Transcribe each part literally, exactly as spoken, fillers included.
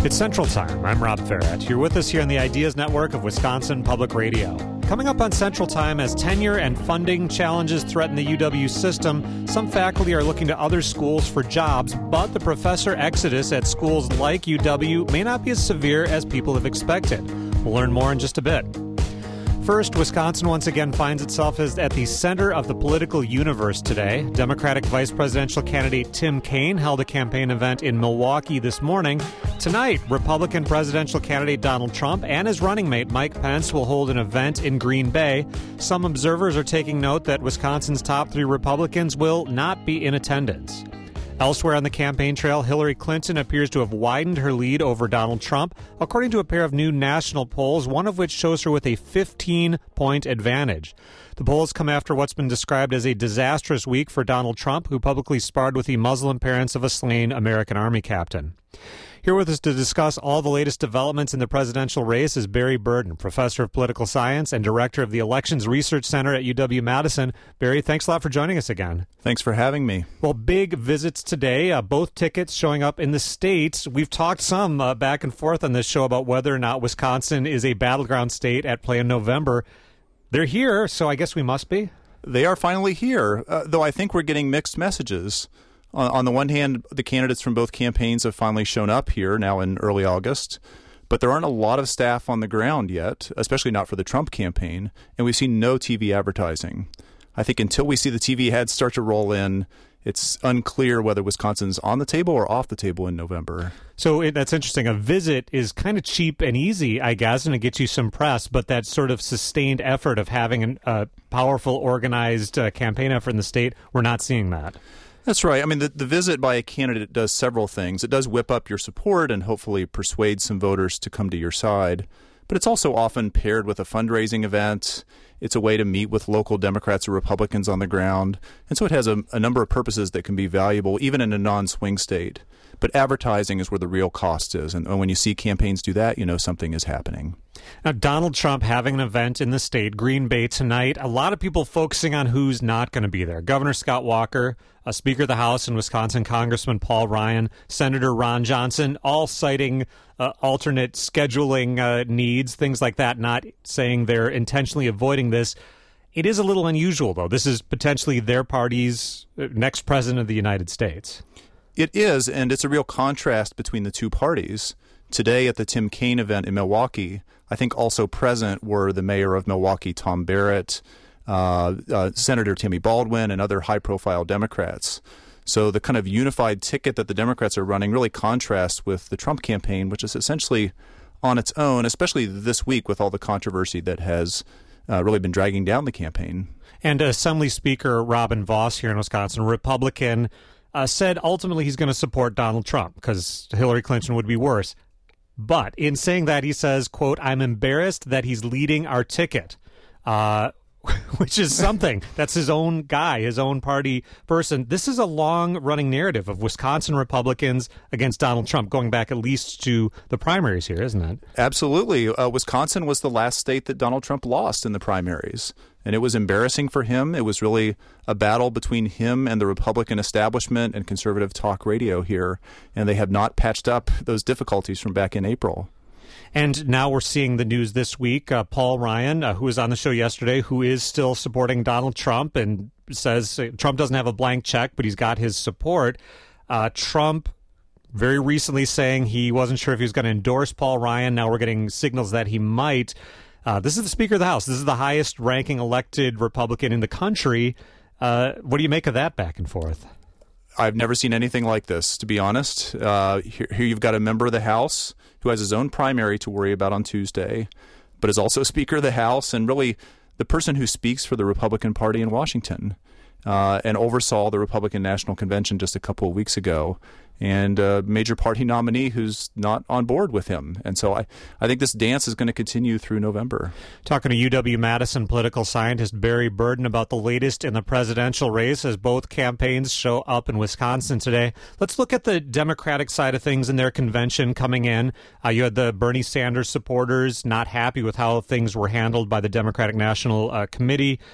It's Central Time. I'm Rob Ferret. You're with us here on the Ideas Network of Wisconsin Public Radio. Coming up on Central Time, as tenure and funding challenges threaten the U W system, some faculty are looking to other schools for jobs, but the professor exodus at schools like U W may not be as severe as people have expected. We'll learn more in just a bit. First, Wisconsin once again finds itself as at the center of the political universe today. Democratic vice presidential candidate Tim Kaine held a campaign event in Milwaukee this morning. Tonight, Republican presidential candidate Donald Trump and his running mate Mike Pence will hold an event in Green Bay. Some observers are taking note that Wisconsin's top three Republicans will not be in attendance. Elsewhere on the campaign trail, Hillary Clinton appears to have widened her lead over Donald Trump, according to a pair of new national polls, one of which shows her with a fifteen-point advantage. The polls come after what's been described as a disastrous week for Donald Trump, who publicly sparred with the Muslim parents of a slain American Army captain. Here with us to discuss all the latest developments in the presidential race is Barry Burden, professor of political science and director of the Elections Research Center at U W-Madison. Barry, thanks a lot for joining us again. Thanks for having me. Well, big visits today, uh, both tickets showing up in the states. We've talked some uh, back and forth on this show about whether or not Wisconsin is a battleground state at play in November. They're here, so I guess we must be. They are finally here, uh, though I think we're getting mixed messages. On, on the one hand, the candidates from both campaigns have finally shown up here now in early August, but there aren't a lot of staff on the ground yet, especially not for the Trump campaign, and we've seen no T V advertising. I think until we see the T V ads start to roll in, it's unclear whether Wisconsin's on the table or off the table in November. So it, that's interesting. A visit is kind of cheap and easy, I guess, and it gets you some press, but that sort of sustained effort of having an, a powerful, organized uh, campaign effort in the state, we're not seeing that. That's right. I mean, the, the visit by a candidate does several things. It does whip up your support and hopefully persuade some voters to come to your side. But it's also often paired with a fundraising event. It's a way to meet with local Democrats or Republicans on the ground. And so it has a, a number of purposes that can be valuable, even in a non-swing state. But advertising is where the real cost is. And when you see campaigns do that, you know something is happening. Now, Donald Trump having an event in the state, Green Bay tonight. A lot of people focusing on who's not going to be there. Governor Scott Walker, uh, Speaker of the House and Wisconsin Congressman Paul Ryan, Senator Ron Johnson, all citing uh, alternate scheduling uh, needs, things like that, not saying they're intentionally avoiding this. It is a little unusual, though. This is potentially their party's next president of the United States. It is, and it's a real contrast between the two parties. Today at the Tim Kaine event in Milwaukee, I think also present were the mayor of Milwaukee, Tom Barrett, uh, uh, Senator Tammy Baldwin, and other high-profile Democrats. So the kind of unified ticket that the Democrats are running really contrasts with the Trump campaign, which is essentially on its own, especially this week with all the controversy that has uh, really been dragging down the campaign. And Assembly Speaker Robin Vos here in Wisconsin, Republican, uh, said ultimately he's going to support Donald Trump because Hillary Clinton would be worse. But in saying that, he says, quote, "I'm embarrassed that he's leading our ticket," uh, which is something. That's his own guy, his own party person. This is a long-running narrative of Wisconsin Republicans against Donald Trump, going back at least to the primaries here, isn't it? Absolutely. Uh, Wisconsin was the last state that Donald Trump lost in the primaries. And it was embarrassing for him. It was really a battle between him and the Republican establishment and conservative talk radio here. And they have not patched up those difficulties from back in April. And now we're seeing the news this week. Uh, Paul Ryan, uh, who was on the show yesterday, who is still supporting Donald Trump and says uh, Trump doesn't have a blank check, but he's got his support. Uh, Trump very recently saying he wasn't sure if he was going to endorse Paul Ryan. Now we're getting signals that he might. Uh, this is the Speaker of the House. This is the highest-ranking elected Republican in the country. Uh, what do you make of that back and forth? I've never seen anything like this, to be honest. Uh, here, here you've got a member of the House who has his own primary to worry about on Tuesday, but is also Speaker of the House and really the person who speaks for the Republican Party in Washington uh, and oversaw the Republican National Convention just a couple of weeks ago. And a major party nominee who's not on board with him. And so I, I think this dance is going to continue through November. Talking to U W-Madison political scientist Barry Burden about the latest in the presidential race as both campaigns show up in Wisconsin today. Let's look at the Democratic side of things in their convention coming in. Uh, you had the Bernie Sanders supporters not happy with how things were handled by the Democratic National uh, Committee.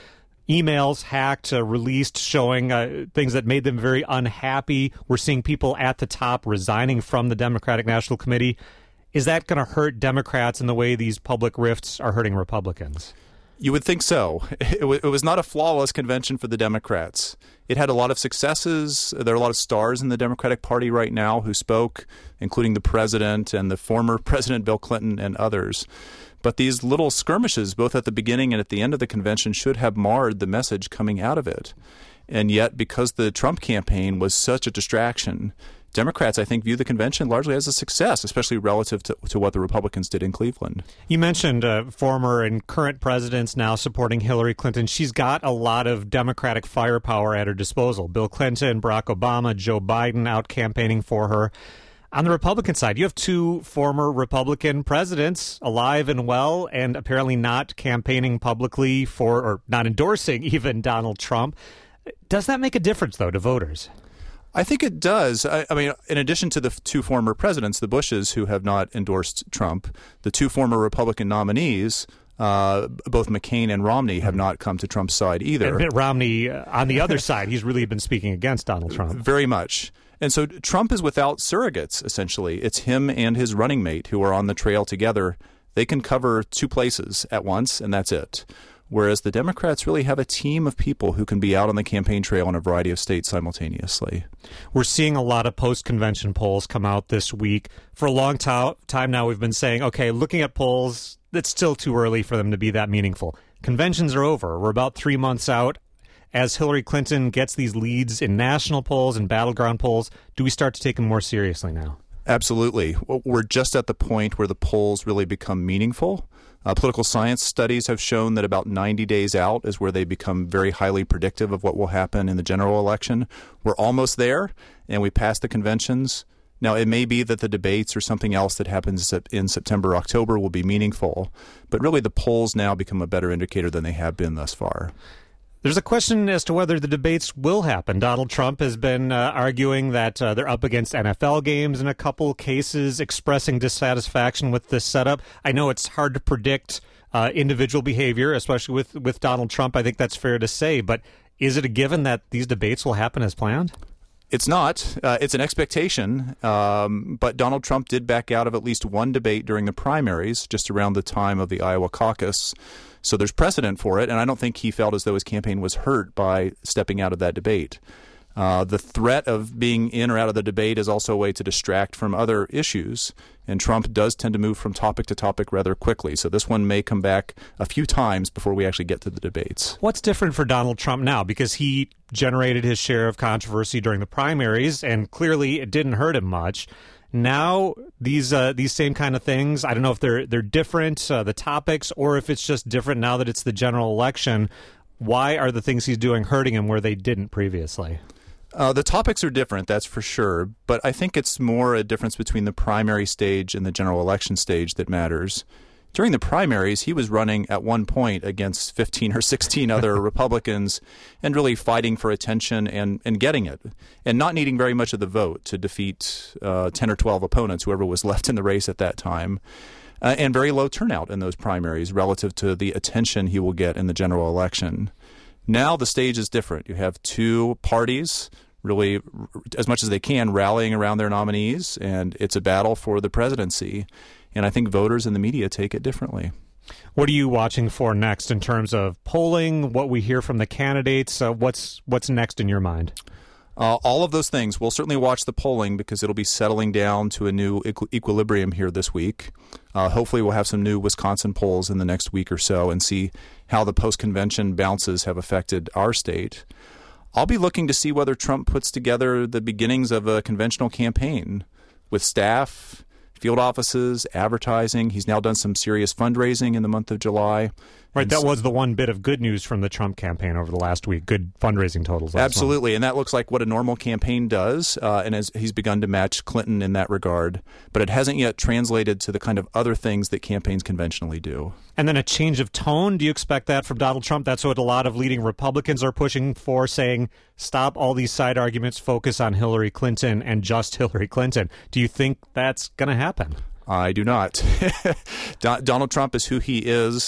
emails hacked, uh, released, showing uh, things that made them very unhappy. We're seeing people at the top resigning from the Democratic National Committee. Is that going to hurt Democrats in the way these public rifts are hurting Republicans? You would think so. It, w- it was not a flawless convention for the Democrats. It had a lot of successes. There are a lot of stars in the Democratic Party right now who spoke, including the president and the former President Bill Clinton and others. But these little skirmishes, both at the beginning and at the end of the convention, should have marred the message coming out of it. And yet, because the Trump campaign was such a distraction, Democrats, I think, view the convention largely as a success, especially relative to, to what the Republicans did in Cleveland. You mentioned uh, former and current presidents now supporting Hillary Clinton. She's got a lot of Democratic firepower at her disposal. Bill Clinton, Barack Obama, Joe Biden out campaigning for her. On the Republican side, you have two former Republican presidents alive and well and apparently not campaigning publicly for, or not endorsing even Donald Trump. Does that make a difference, though, to voters? I think it does. I, I mean, in addition to the f- two former presidents, the Bushes, who have not endorsed Trump, the two former Republican nominees, uh, both McCain and Romney, have not come to Trump's side either. And Mitt Romney, uh, on the other side, he's really been speaking against Donald Trump. Very much. And so Trump is without surrogates, essentially. It's him and his running mate who are on the trail together. They can cover two places at once, and that's it. Whereas the Democrats really have a team of people who can be out on the campaign trail in a variety of states simultaneously. We're seeing a lot of post-convention polls come out this week. For a long to- time now, we've been saying, okay, looking at polls, it's still too early for them to be that meaningful. Conventions are over. We're about three months out. As Hillary Clinton gets these leads in national polls and battleground polls, do we start to take them more seriously now? Absolutely. We're just at the point where the polls really become meaningful. Uh, political science studies have shown that about ninety days out is where they become very highly predictive of what will happen in the general election. We're almost there, and we passed the conventions. Now, it may be that the debates or something else that happens in September, October will be meaningful, but really the polls now become a better indicator than they have been thus far. There's a question as to whether the debates will happen. Donald Trump has been uh, arguing that uh, they're up against N F L games in a couple cases, expressing dissatisfaction with this setup. I know it's hard to predict uh, individual behavior, especially with, with Donald Trump. I think that's fair to say. But is it a given that these debates will happen as planned? It's not. Uh, it's an expectation. Um, but Donald Trump did back out of at least one debate during the primaries, just around the time of the Iowa caucus. So there's precedent for it, and I don't think he felt as though his campaign was hurt by stepping out of that debate. Uh, the threat of being in or out of the debate is also a way to distract from other issues, and Trump does tend to move from topic to topic rather quickly. So this one may come back a few times before we actually get to the debates. What's different for Donald Trump now? Because he generated his share of controversy during the primaries, and clearly it didn't hurt him much. Now, these uh, these same kind of things, I don't know if they're they're different, uh, the topics, or if it's just different now that it's the general election. Why are the things he's doing hurting him where they didn't previously? Uh, the topics are different, that's for sure. But I think it's more a difference between the primary stage and the general election stage that matters. During the primaries, he was running at one point against fifteen or sixteen other Republicans and really fighting for attention and, and getting it, and not needing very much of the vote to defeat uh, ten or twelve opponents, whoever was left in the race at that time, uh, and very low turnout in those primaries relative to the attention he will get in the general election. Now the stage is different. You have two parties really, as much as they can, rallying around their nominees, and it's a battle for the presidency. And I think voters and the media take it differently. What are you watching for next in terms of polling, what we hear from the candidates? Uh, what's what's next in your mind? Uh, all of those things. We'll certainly watch the polling because it'll be settling down to a new equ- equilibrium here this week. Uh, hopefully we'll have some new Wisconsin polls in the next week or so and see how the post-convention bounces have affected our state. I'll be looking to see whether Trump puts together the beginnings of a conventional campaign with staff, field offices, advertising. He's now done some serious fundraising in the month of July. Right, that was the one bit of good news from the Trump campaign over the last week, good fundraising totals. Absolutely, and that looks like what a normal campaign does, uh, and as he's begun to match Clinton in that regard. But it hasn't yet translated to the kind of other things that campaigns conventionally do. And then a change of tone, do you expect that from Donald Trump? That's what a lot of leading Republicans are pushing for, saying, stop all these side arguments, focus on Hillary Clinton and just Hillary Clinton. Do you think that's going to happen? I do not. Donald Trump is who he is.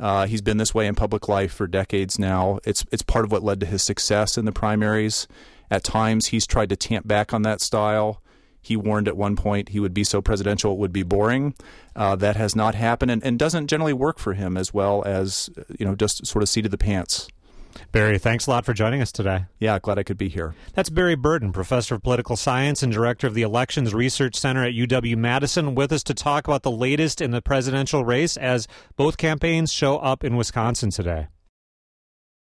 Uh, he's been this way in public life for decades now. It's it's part of what led to his success in the primaries. At times, he's tried to tamp back on that style. He warned at one point he would be so presidential it would be boring. Uh, that has not happened and, and doesn't generally work for him as well as, you know, just sort of seat of the pants. Barry, thanks a lot for joining us today. Yeah, glad I could be here. That's Barry Burton, professor of political science and director of the Elections Research Center at U W-Madison, with us to talk about the latest in the presidential race as both campaigns show up in Wisconsin today.